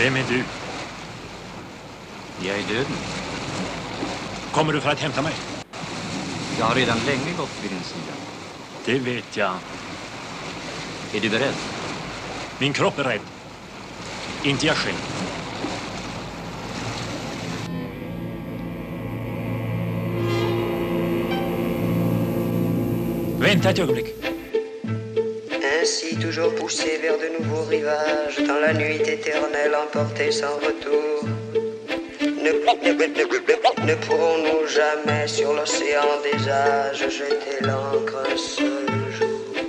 Vem är du? Jag är döden. Kommer du för att hämta mig? Jag har redan länge gått vid din sida. Det vet jag. Är du beredd? Min kropp är rädd. Inte jag själv. Vänta ett ögonblick. Ainsi toujours poussé vers de nouveaux rivages, dans la nuit éternelle emportée sans retour. Ne pourrons-nous jamais sur l'océan des âges jeter l'ancre un seul jour?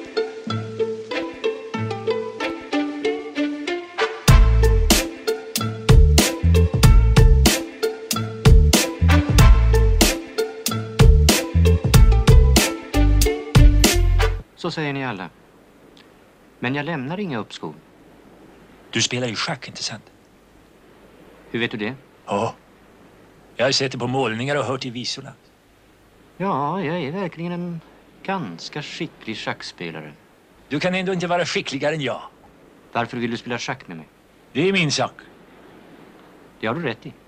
Så säger ni alla. Men jag lämnar inga uppskov. Du spelar ju schack, inte sant? Hur vet du det? Ja. Jag har sett det på målningar och hört i visorna. Ja, jag är verkligen en ganska skicklig schackspelare. Du kan ändå inte vara skickligare än jag. Varför vill du spela schack med mig? Det är min sak. Det har du rätt i.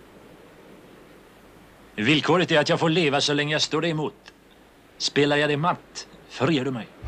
Villkoret är att jag får leva så länge jag står dig emot. Spelar jag det matt, förger du mig.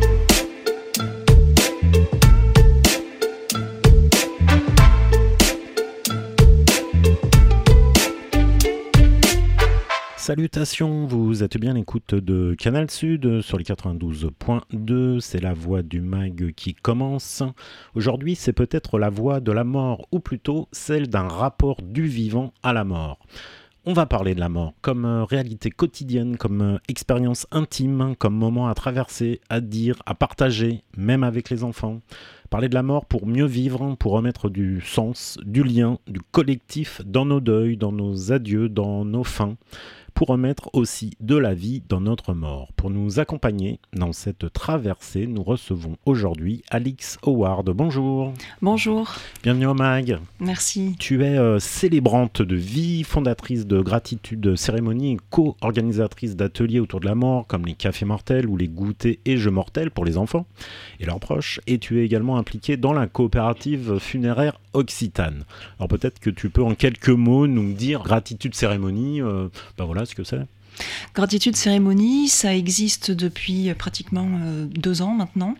Salutations, vous êtes bien à l'écoute de Canal Sud sur les 92.2, c'est la voix du mag qui commence. Aujourd'hui, c'est peut-être la voix de la mort, ou plutôt celle d'un rapport du vivant à la mort. On va parler de la mort comme réalité quotidienne, comme expérience intime, comme moment à traverser, à dire, à partager, même avec les enfants. Parler de la mort pour mieux vivre, pour remettre du sens, du lien, du collectif dans nos deuils, dans nos adieux, dans nos fins. Pour remettre aussi de la vie dans notre mort. Pour nous accompagner dans cette traversée, nous recevons aujourd'hui Alix Howard. Bonjour. Bonjour. Bienvenue au MAG. Merci. Tu es célébrante de vie, fondatrice de Gratitude Cérémonie et co-organisatrice d'ateliers autour de la mort, comme les cafés mortels ou les goûters et jeux mortels pour les enfants et leurs proches. Et tu es également impliquée dans la coopérative funéraire Occitane. Alors peut-être que tu peux en quelques mots nous dire Gratitude Cérémonie, voilà ce que c'est. Gratitude Cérémonie, ça existe depuis pratiquement 2 ans maintenant.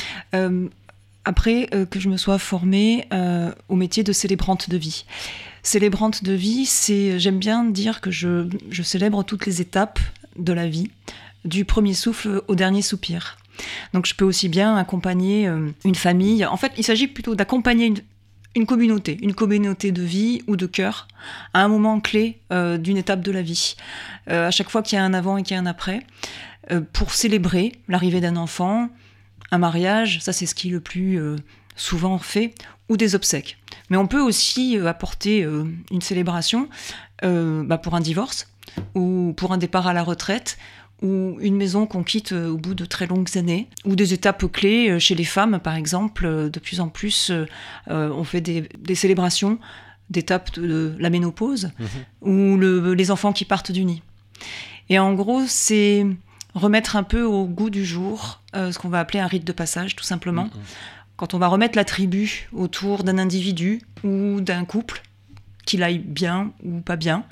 Après que je me sois formée au métier de célébrante de vie. Célébrante de vie, j'aime bien dire que je célèbre toutes les étapes de la vie, du premier souffle au dernier soupir. Donc je peux aussi bien accompagner une famille. En fait, il s'agit plutôt d'accompagner une communauté de vie ou de cœur à un moment clé d'une étape de la vie. À chaque fois qu'il y a un avant et qu'il y a un après, pour célébrer l'arrivée d'un enfant, un mariage, ça c'est ce qui est le plus souvent fait, ou des obsèques. Mais on peut aussi apporter une célébration pour un divorce, ou pour un départ à la retraite, ou une maison qu'on quitte au bout de très longues années, ou des étapes clés chez les femmes, par exemple. De plus en plus, on fait des célébrations d'étapes de la ménopause, ou les enfants qui partent du nid. Et en gros, c'est remettre un peu au goût du jour ce qu'on va appeler un rite de passage, tout simplement. Quand on va remettre la tribu autour d'un individu ou d'un couple, qu'il aille bien ou pas bien,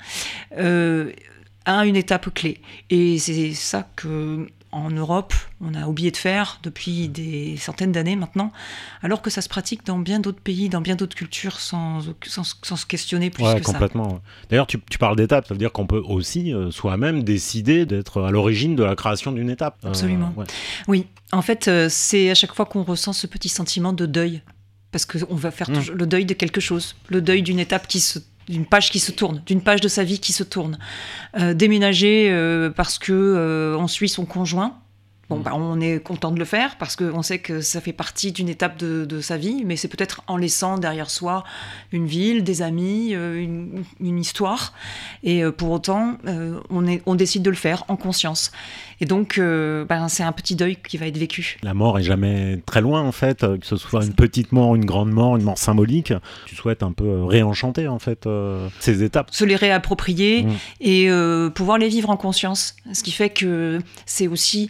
à une étape clé. Et c'est ça qu'en Europe, on a oublié de faire depuis des centaines d'années maintenant, alors que ça se pratique dans bien d'autres pays, dans bien d'autres cultures, sans se questionner plus que complètement. ça. D'ailleurs, tu parles d'étapes, ça veut dire qu'on peut aussi soi-même décider d'être à l'origine de la création d'une étape. Absolument. Oui, en fait, c'est à chaque fois qu'on ressent ce petit sentiment de deuil, parce qu'on va faire le deuil de quelque chose, le deuil d'une étape d'une page qui se tourne, d'une page de sa vie qui se tourne. Déménager parce que on suit son conjoint. On est content de le faire parce qu'on sait que ça fait partie d'une étape de sa vie, mais c'est peut-être en laissant derrière soi une ville, des amis, une histoire. Et pour autant, on décide de le faire en conscience. Et donc, c'est un petit deuil qui va être vécu. La mort est jamais très loin, en fait, que ce soit une petite mort, une grande mort, une mort symbolique. Tu souhaites un peu réenchanter, en fait, ces étapes. Se les réapproprier et pouvoir les vivre en conscience. Ce qui fait que c'est aussi reconnaître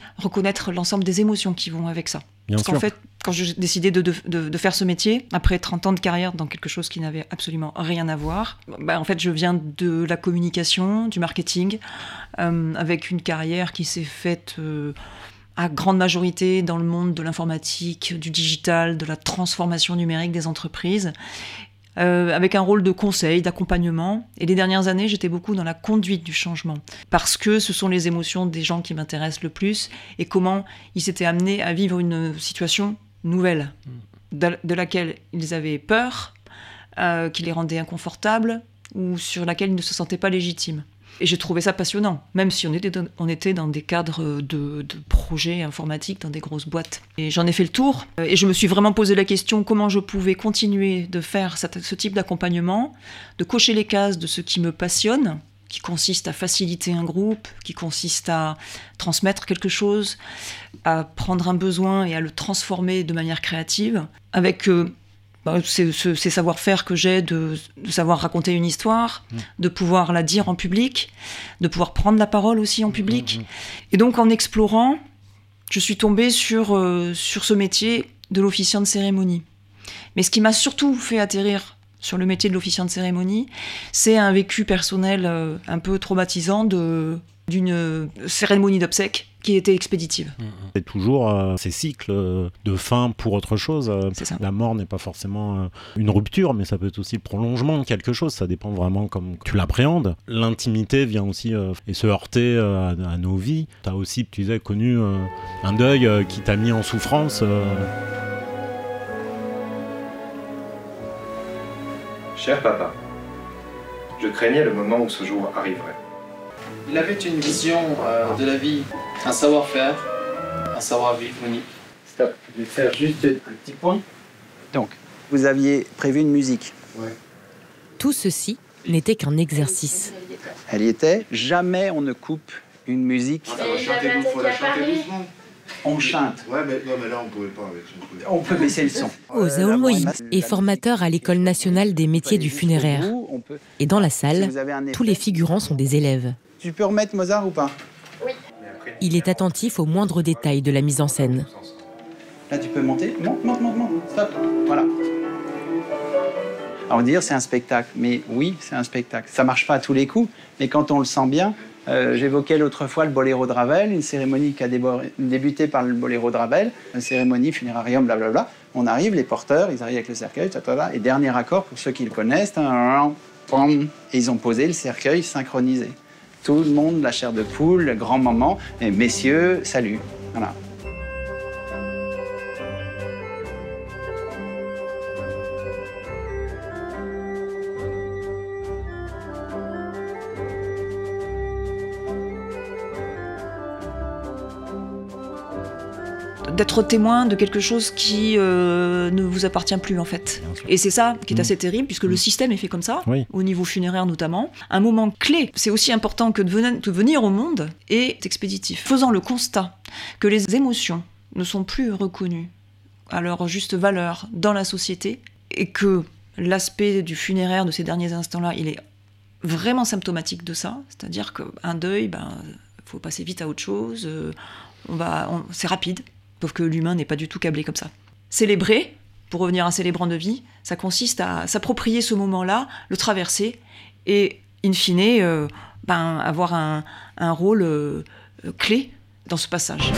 transmettre l'ensemble des émotions qui vont avec ça. Bien Parce sûr. qu'en fait, quand j'ai décidé de faire ce métier, après 30 ans de carrière dans quelque chose qui n'avait absolument rien à voir, en fait, je viens de la communication, du marketing, avec une carrière qui s'est faite à grande majorité dans le monde de l'informatique, du digital, de la transformation numérique des entreprises, avec un rôle de conseil, d'accompagnement. Et les dernières années, j'étais beaucoup dans la conduite du changement, parce que ce sont les émotions des gens qui m'intéressent le plus, et comment ils s'étaient amenés à vivre une situation nouvelle, de laquelle ils avaient peur, qui les rendait inconfortables, ou sur laquelle ils ne se sentaient pas légitimes. Et j'ai trouvé ça passionnant, même si on était dans des cadres de projets informatiques, dans des grosses boîtes. Et j'en ai fait le tour, et je me suis vraiment posé la question comment je pouvais continuer de faire ce type d'accompagnement, de cocher les cases de ce qui me passionne, qui consiste à faciliter un groupe, qui consiste à transmettre quelque chose, à prendre un besoin et à le transformer de manière créative, avec ces savoir-faire que j'ai de savoir raconter une histoire, de pouvoir la dire en public, de pouvoir prendre la parole aussi en public. Et donc en explorant, je suis tombée sur ce métier de l'officiant de cérémonie. Mais ce qui m'a surtout fait atterrir sur le métier de l'officiant de cérémonie, c'est un vécu personnel un peu traumatisant d'une cérémonie d'obsèques qui était expéditive. C'est toujours ces cycles de fin pour autre chose. C'est ça. La mort n'est pas forcément une rupture, mais ça peut être aussi le prolongement de quelque chose. Ça dépend vraiment comme tu l'appréhendes. L'intimité vient aussi et se heurter à nos vies. Tu as aussi, tu disais, connu un deuil qui t'a mis en souffrance. Cher papa, je craignais le moment où ce jour arriverait. Il avait une vision de la vie, un savoir-faire, un savoir-vivre unique. Stop, je vais faire juste un petit point. Donc, vous aviez prévu une musique. Ouais. Tout ceci n'était qu'un exercice. Elle y était. Jamais on ne coupe une musique. Faut la chanter doucement. On chante. Ouais, mais là, on pouvait pas avec son. On peut baisser le son. Ozaou Moïse est formateur à l'École nationale des métiers du funéraire. Et dans la salle, tous les figurants sont des élèves. Tu peux remettre Mozart ou pas? Oui. Il est attentif aux moindres détails de la mise en scène. Là, tu peux monter. Monte. Stop. Voilà. Alors, on va dire c'est un spectacle. Mais oui, c'est un spectacle. Ça marche pas à tous les coups, mais quand on le sent bien. J'évoquais l'autre fois le boléro de Ravel, une cérémonie qui a débuté par le boléro de Ravel, une cérémonie funérarium, blablabla. On arrive, les porteurs, ils arrivent avec le cercueil, et dernier accord, pour ceux qui le connaissent, et ils ont posé le cercueil synchronisé. Tout le monde, la chair de poule, le grand moment, et messieurs, salut. Voilà. D'être témoin de quelque chose qui ne vous appartient plus en fait. Et c'est ça qui est assez terrible puisque le système est fait comme ça, au niveau funéraire notamment. Un moment clé, c'est aussi important que de venir au monde est expéditif. Faisant le constat que les émotions ne sont plus reconnues à leur juste valeur dans la société et que l'aspect du funéraire de ces derniers instants-là, il est vraiment symptomatique de ça. C'est-à-dire qu'un deuil, faut passer vite à autre chose, c'est rapide. Sauf que l'humain n'est pas du tout câblé comme ça. Célébrer, pour revenir à célébrant de vie, ça consiste à s'approprier ce moment-là, le traverser, et in fine, avoir un rôle clé dans ce passage.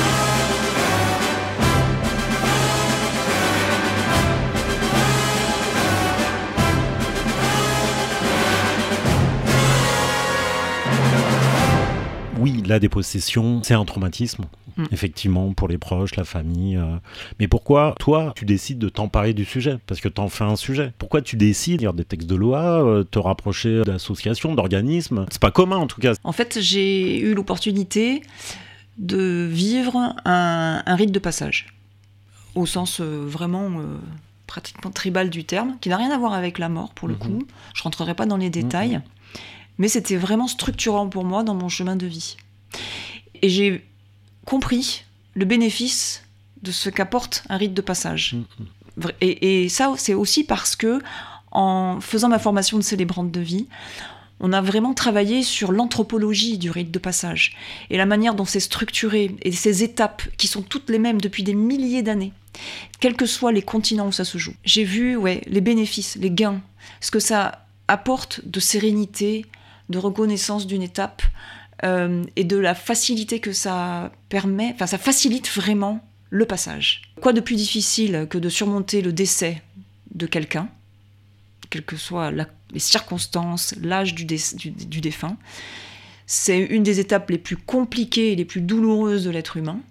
Oui, la dépossession, c'est un traumatisme, effectivement, pour les proches, la famille. Mais pourquoi, toi, tu décides de t'emparer du sujet? Parce que t'en fais un sujet. Pourquoi tu décides de lire des textes de loi, te rapprocher d'associations, d'organismes? C'est pas commun, en tout cas. En fait, j'ai eu l'opportunité de vivre un rite de passage, au sens vraiment pratiquement tribal du terme, qui n'a rien à voir avec la mort, pour le coup. Je rentrerai pas dans les détails. Mais c'était vraiment structurant pour moi dans mon chemin de vie. Et j'ai compris le bénéfice de ce qu'apporte un rite de passage. Et ça, c'est aussi parce que, en faisant ma formation de célébrante de vie, On a vraiment travaillé sur l'anthropologie du rite de passage et la manière dont c'est structuré et ces étapes qui sont toutes les mêmes depuis des milliers d'années, quels que soient les continents où ça se joue. J'ai vu les bénéfices, les gains, ce que ça apporte de sérénité, de reconnaissance d'une étape et de la facilité que ça permet, ça facilite vraiment le passage. Quoi de plus difficile que de surmonter le décès de quelqu'un, quelles que soient les circonstances, l'âge du défunt. C'est une des étapes les plus compliquées et les plus douloureuses de l'être humain,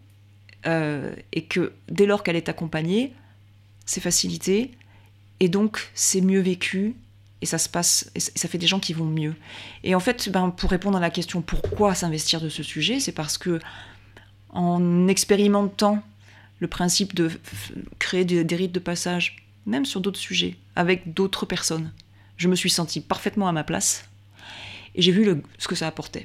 et que dès lors qu'elle est accompagnée, c'est facilité, et donc c'est mieux vécu, et ça se passe, et ça fait des gens qui vont mieux. Et en fait, pour répondre à la question pourquoi s'investir de ce sujet, c'est parce que en expérimentant le principe de créer des rites de passage, même sur d'autres sujets, avec d'autres personnes, je me suis sentie parfaitement à ma place et j'ai vu ce que ça apportait.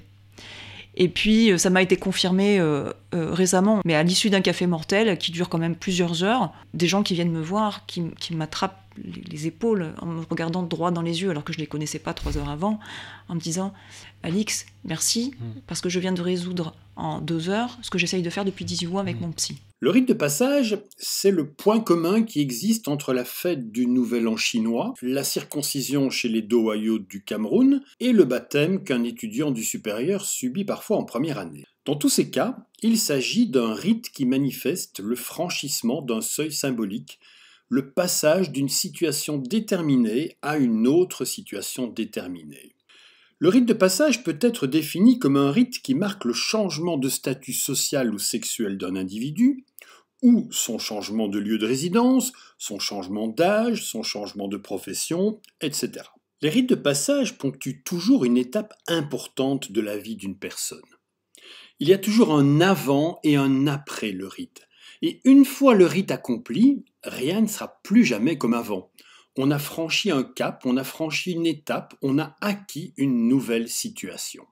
Et puis, ça m'a été confirmé récemment, mais à l'issue d'un café mortel qui dure quand même plusieurs heures, des gens qui viennent me voir, qui m'attrapent les épaules en me regardant droit dans les yeux alors que je ne les connaissais pas 3 heures avant, en me disant « Alix, merci, parce que je viens de résoudre en 2 heures ce que j'essaye de faire depuis 18 mois avec mon psy. » Le rite de passage, c'est le point commun qui existe entre la fête du Nouvel An chinois, la circoncision chez les Doayos du Cameroun et le baptême qu'un étudiant du supérieur subit parfois en première année. Dans tous ces cas, il s'agit d'un rite qui manifeste le franchissement d'un seuil symbolique, le passage d'une situation déterminée à une autre situation déterminée. Le rite de passage peut être défini comme un rite qui marque le changement de statut social ou sexuel d'un individu, ou son changement de lieu de résidence, son changement d'âge, son changement de profession, etc. Les rites de passage ponctuent toujours une étape importante de la vie d'une personne. Il y a toujours un avant et un après le rite. Et une fois le rite accompli, rien ne sera plus jamais comme avant. On a franchi un cap, on a franchi une étape, on a acquis une nouvelle situation.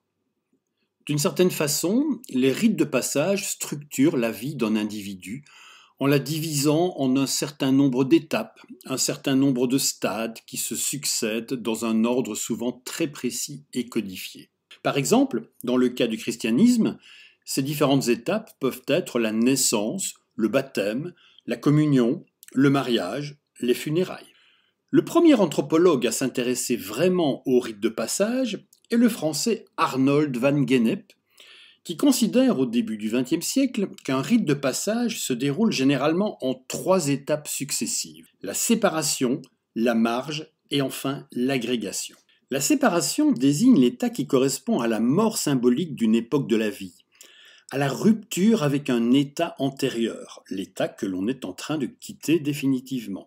D'une certaine façon, les rites de passage structurent la vie d'un individu en la divisant en un certain nombre d'étapes, un certain nombre de stades qui se succèdent dans un ordre souvent très précis et codifié. Par exemple, dans le cas du christianisme, ces différentes étapes peuvent être la naissance, le baptême, la communion, le mariage, les funérailles. Le premier anthropologue à s'intéresser vraiment au rite de passage est le français Arnold van Gennep, qui considère au début du XXe siècle qu'un rite de passage se déroule généralement en 3 étapes successives: la séparation, la marge et enfin l'agrégation. La séparation désigne l'état qui correspond à la mort symbolique d'une époque de la vie, à la rupture avec un état antérieur, l'état que l'on est en train de quitter définitivement.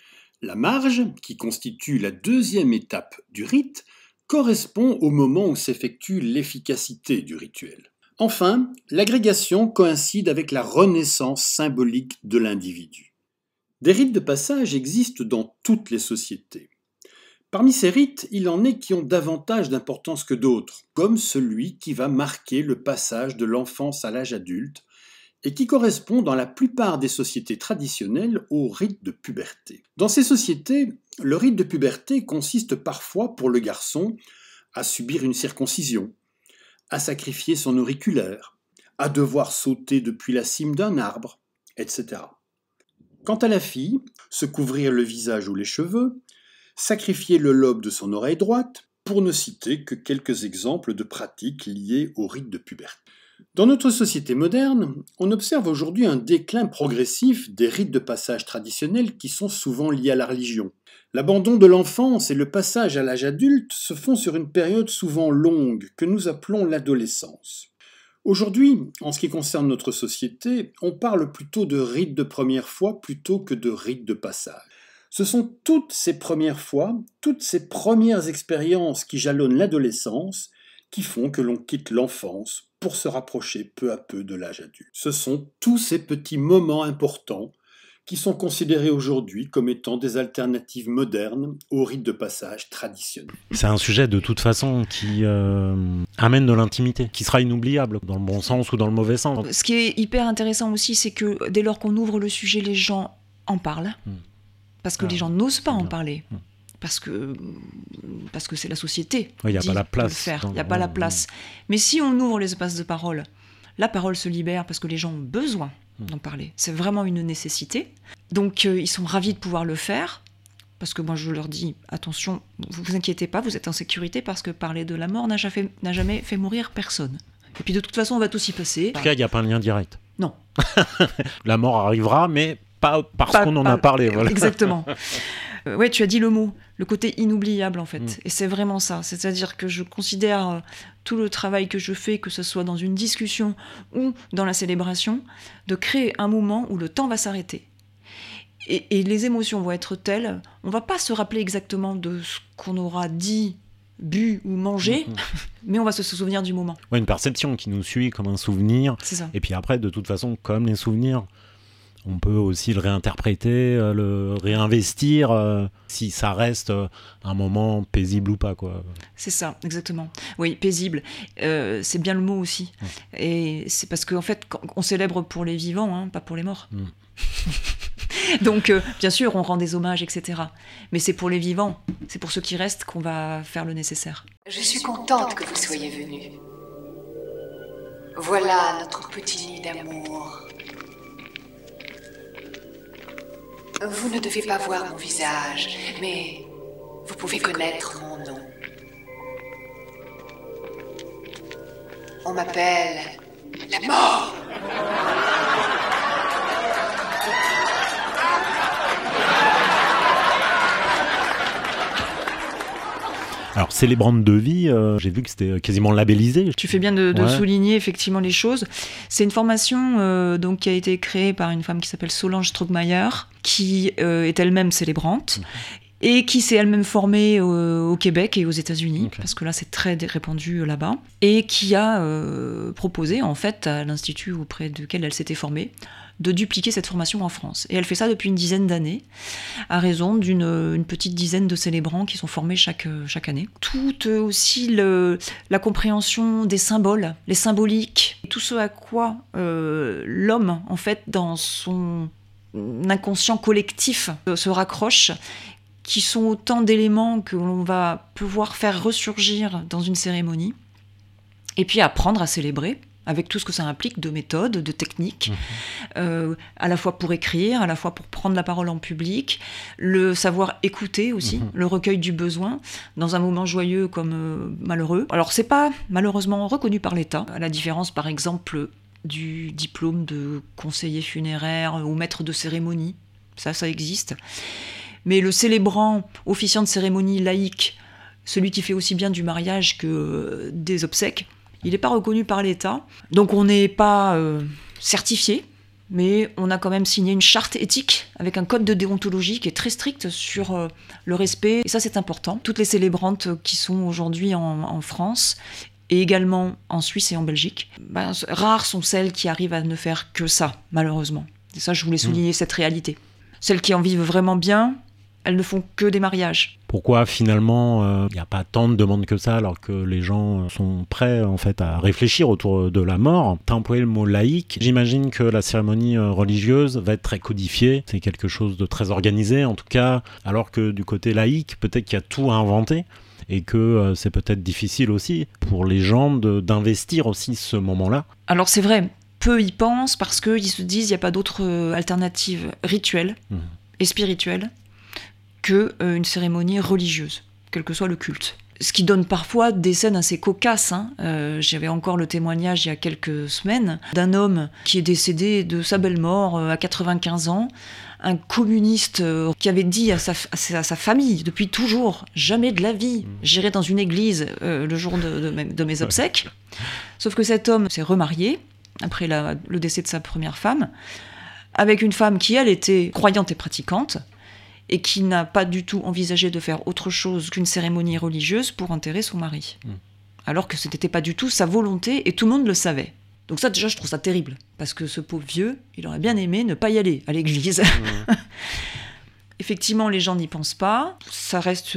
La marge, qui constitue la 2e étape du rite, correspond au moment où s'effectue l'efficacité du rituel. Enfin, l'agrégation coïncide avec la renaissance symbolique de l'individu. Des rites de passage existent dans toutes les sociétés. Parmi ces rites, il en est qui ont davantage d'importance que d'autres, comme celui qui va marquer le passage de l'enfance à l'âge adulte, et qui correspond dans la plupart des sociétés traditionnelles au rite de puberté. Dans ces sociétés, le rite de puberté consiste parfois pour le garçon à subir une circoncision, à sacrifier son auriculaire, à devoir sauter depuis la cime d'un arbre, etc. Quant à la fille, se couvrir le visage ou les cheveux, sacrifier le lobe de son oreille droite, pour ne citer que quelques exemples de pratiques liées au rite de puberté. Dans notre société moderne, on observe aujourd'hui un déclin progressif des rites de passage traditionnels qui sont souvent liés à la religion. L'abandon de l'enfance et le passage à l'âge adulte se font sur une période souvent longue que nous appelons l'adolescence. Aujourd'hui, en ce qui concerne notre société, on parle plutôt de rites de première fois plutôt que de rites de passage. Ce sont toutes ces premières fois, toutes ces premières expériences qui jalonnent l'adolescence, qui font que l'on quitte l'enfance pour se rapprocher peu à peu de l'âge adulte. Ce sont tous ces petits moments importants qui sont considérés aujourd'hui comme étant des alternatives modernes au rite de passage traditionnel. C'est un sujet de toute façon qui amène de l'intimité, qui sera inoubliable dans le bon sens ou dans le mauvais sens. Ce qui est hyper intéressant aussi, c'est que dès lors qu'on ouvre le sujet, les gens en parlent, parce que les gens n'osent pas en parler. parce que c'est la société. Il n'y a dit pas la de place. le faire. Il n'y a pas la place. Mais si on ouvre les espaces de parole, la parole se libère parce que les gens ont besoin d'en parler. C'est vraiment une nécessité. Donc ils sont ravis de pouvoir le faire. Parce que moi, je leur dis, attention, vous inquiétez pas, vous êtes en sécurité parce que parler de la mort n'a jamais fait mourir personne. Et puis de toute façon, on va tous y passer. En tout cas, il n'y a pas un lien direct. Non. La mort arrivera, mais pas parce qu'on en a parlé. Voilà. Exactement. Ouais, tu as dit le mot, le côté inoubliable en fait. Et c'est vraiment ça. C'est-à-dire que je considère tout le travail que je fais, que ce soit dans une discussion ou dans la célébration, de créer un moment où le temps va s'arrêter. Et les émotions vont être telles, on ne va pas se rappeler exactement de ce qu'on aura dit, bu ou mangé, mais on va se souvenir du moment. Ouais, une perception qui nous suit comme un souvenir. C'est ça. Et puis après, de toute façon, comme les souvenirs, on peut aussi le réinterpréter, le réinvestir, si ça reste un moment paisible ou pas, quoi. C'est ça, exactement. Oui, paisible. C'est bien le mot aussi. Et c'est parce qu'en fait, on célèbre pour les vivants, pas pour les morts. Donc, bien sûr, on rend des hommages, etc. Mais c'est pour les vivants, c'est pour ceux qui restent qu'on va faire le nécessaire. Je suis contente que vous soyez venus. Voilà notre petit nid d'amour. Vous ne devez pas voir mon visage, mais vous pouvez connaître mon nom. On m'appelle la mort. Alors, célébrante de vie, j'ai vu que c'était quasiment labellisé. Tu fais bien de souligner effectivement les choses. C'est une formation donc, qui a été créée par une femme qui s'appelle Solange Strugmeyer, qui est elle-même célébrante. Et qui s'est elle-même formée au Québec et aux États-Unis, parce que là c'est très répandu là-bas, et qui a proposé en fait à l'institut auprès duquel elle s'était formée de dupliquer cette formation en France. Et elle fait ça depuis une dizaine d'années, à raison d'une petite dizaine de célébrants qui sont formés chaque année. Tout aussi la compréhension des symboles, les symboliques, tout ce à quoi l'homme, en fait, dans son inconscient collectif, se raccroche, qui sont autant d'éléments que l'on va pouvoir faire ressurgir dans une cérémonie, et puis apprendre à célébrer, avec tout ce que ça implique de méthodes, de techniques, à la fois pour écrire, à la fois pour prendre la parole en public, le savoir écouter aussi, le recueil du besoin, dans un moment joyeux comme malheureux. Alors c'est pas malheureusement reconnu par l'État, à la différence par exemple du diplôme de conseiller funéraire ou maître de cérémonie, ça existe. Mais le célébrant, officiant de cérémonie laïque, celui qui fait aussi bien du mariage que des obsèques, il n'est pas reconnu par l'État. Donc on n'est pas certifié, mais on a quand même signé une charte éthique avec un code de déontologie qui est très strict sur le respect. Et ça, c'est important. Toutes les célébrantes qui sont aujourd'hui en France et également en Suisse et en Belgique, rares sont celles qui arrivent à ne faire que ça, malheureusement. Et ça, je voulais souligner cette réalité. Celles qui en vivent vraiment bien, elles ne font que des mariages. Pourquoi finalement il n'y a pas tant de demandes que ça alors que les gens sont prêts en fait à réfléchir autour de la mort? T'as employé le mot laïque. J'imagine que la cérémonie religieuse va être très codifiée. C'est quelque chose de très organisé en tout cas. Alors que du côté laïque, peut-être qu'il y a tout à inventer et que c'est peut-être difficile aussi pour les gens d'investir aussi ce moment-là. Alors c'est vrai, peu y pensent parce qu'ils se disent qu'il n'y a pas d'autre alternative rituelle et spirituelle qu'une cérémonie religieuse, quel que soit le culte. Ce qui donne parfois des scènes assez cocasses. J'avais encore le témoignage il y a quelques semaines d'un homme qui est décédé de sa belle mort à 95 ans, un communiste qui avait dit à sa famille depuis toujours « Jamais de la vie, j'irai dans une église le jour de mes obsèques ». Sauf que cet homme s'est remarié après le décès de sa première femme, avec une femme qui, elle, était croyante et pratiquante, et qui n'a pas du tout envisagé de faire autre chose qu'une cérémonie religieuse pour enterrer son mari. Alors que ce n'était pas du tout sa volonté, et tout le monde le savait. Donc ça, déjà, je trouve ça terrible, parce que ce pauvre vieux, il aurait bien aimé ne pas y aller à l'église. Effectivement, les gens n'y pensent pas. Ça reste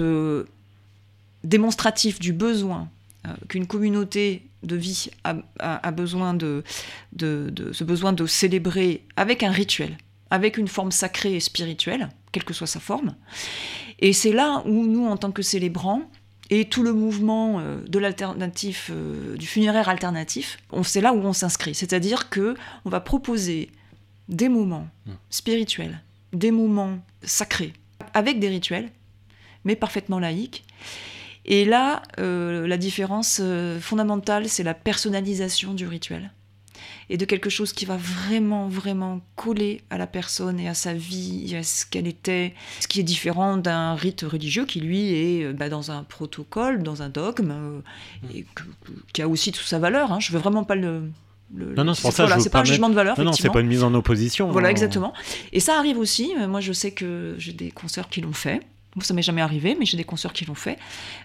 démonstratif du besoin qu'une communauté de vie a besoin ce besoin de célébrer avec un rituel, avec une forme sacrée et spirituelle, quelle que soit sa forme. Et c'est là où nous, en tant que célébrants, et tout le mouvement de l'alternatif, du funéraire alternatif, c'est là où on s'inscrit. C'est-à-dire qu'on va proposer des moments spirituels, des moments sacrés, avec des rituels, mais parfaitement laïques. Et là, la différence fondamentale, c'est la personnalisation du rituel. Et de quelque chose qui va vraiment, vraiment coller à la personne et à sa vie, à ce qu'elle était. Ce qui est différent d'un rite religieux qui, lui, est dans un protocole, dans un dogme, et qui a aussi toute sa valeur. Hein. Je veux vraiment pas non, c'est pour ça, c'est pas un jugement de valeur. Non, c'est pas une mise en opposition. Voilà, exactement. Et ça arrive aussi. Moi, je sais que j'ai des consoeurs qui l'ont fait. Moi, ça m'est jamais arrivé, mais j'ai des consoeurs qui l'ont fait.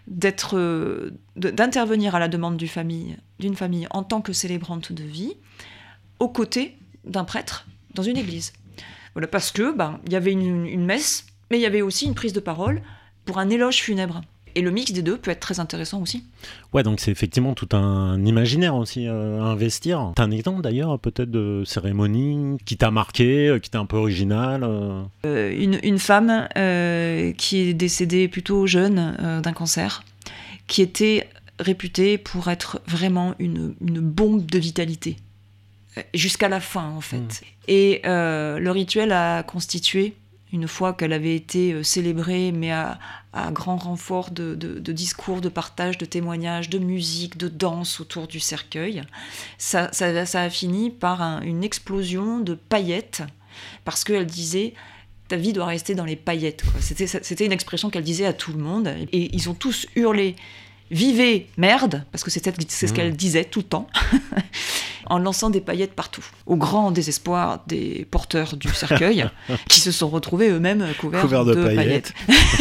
D'intervenir à la demande d'une famille en tant que célébrante de vie, aux côtés d'un prêtre dans une église. Voilà, parce que y avait une messe, mais il y avait aussi une prise de parole pour un éloge funèbre. Et le mix des deux peut être très intéressant aussi. Ouais, donc c'est effectivement tout un imaginaire aussi à investir. T'as un exemple d'ailleurs peut-être de cérémonie qui t'a marqué, qui était un peu originale une femme qui est décédée plutôt jeune d'un cancer, qui était réputée pour être vraiment une bombe de vitalité. Jusqu'à la fin en fait. Et le rituel a constitué, une fois qu'elle avait été célébrée, mais à grand renfort de discours, de partage, de témoignages, de musique, de danse autour du cercueil, ça a fini par une explosion de paillettes, parce qu'elle disait « ta vie doit rester dans les paillettes ». C'était une expression qu'elle disait à tout le monde, et ils ont tous hurlé « vivez, merde », parce que c'est ce qu'elle disait tout le temps, en lançant des paillettes partout, au grand désespoir des porteurs du cercueil, qui se sont retrouvés eux-mêmes couverts de paillettes.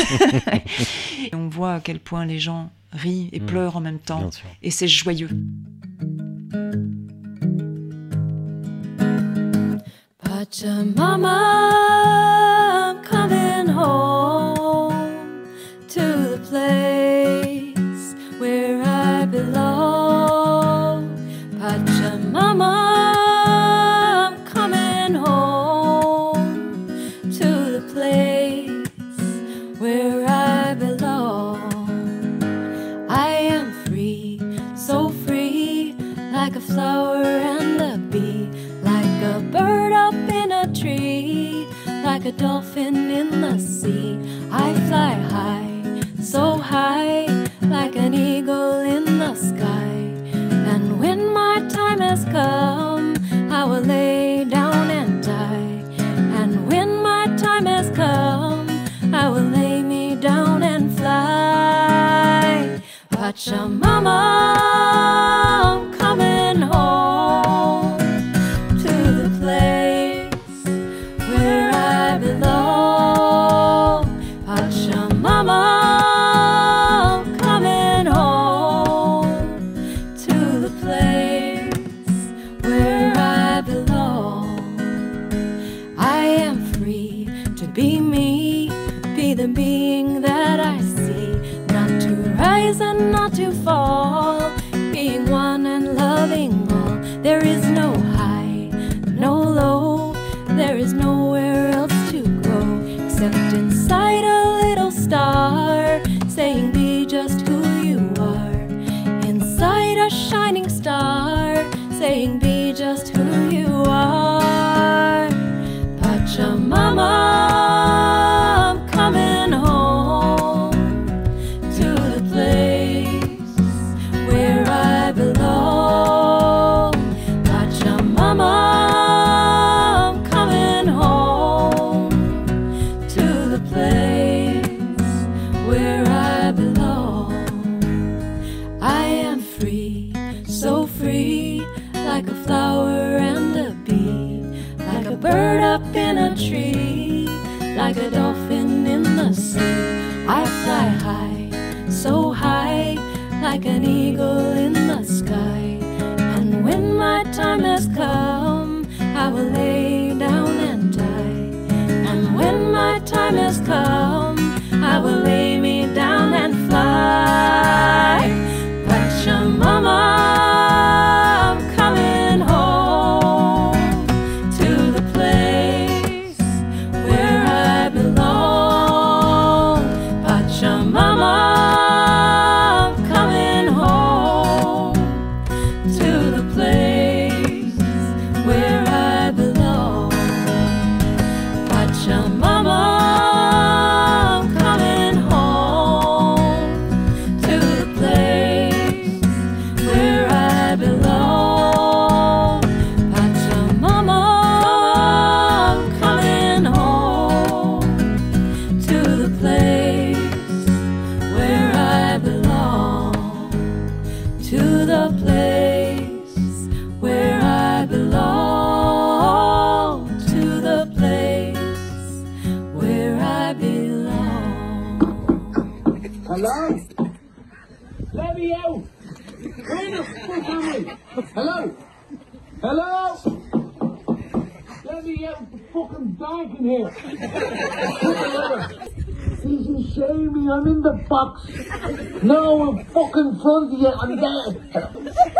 Et on voit à quel point les gens rient et pleurent en même temps, et c'est joyeux. Pachamama, I'm coming home to the place where I belong. Pachamama, I'm coming home to the place where I belong. I am free, so free, like a flower and a bee, like a bird up in a tree, like a dolphin in the sea. I fly high, so high, like an eagle in the sky. And when my time has come, I will lay down and die. And when my time has come, I will lay me down and fly. Pachamama, I'm coming home to the place where I belong. Pachamama, I'm coming home to the place where I belong. I am free to be me, be the being that I see, not to rise and not to fall, being one and loving all. There is no high, no low, there is nowhere else to go, except inside a little star, saying be just who you are. Inside a shining star, saying be just who you are. Pachamama, I'm coming home to the place where I belong. Pachamama, I'm coming home to the place where I belong. I am free, so free, like a flower and a bee, like a bird up in a tree, like a dolphin in the sea. I fly high, so high, like an eagle in the sky. And when my time has come, I will lay down and die. And when my time has come, I will lay me down and fly. Pachamama, I'm coming home to the place where I belong. Pachamama, I'm coming home to the place where I belong. Pachamama, I'm coming home to the place where I belong. To the place where I belong. To the place where I belong. Hello? Let me out! Where the fuck am I? Hello? Hello? Let me out! It's fucking dark in here! Easy shaming, I'm in the box! No, I'm fucking front of you, I'm dead!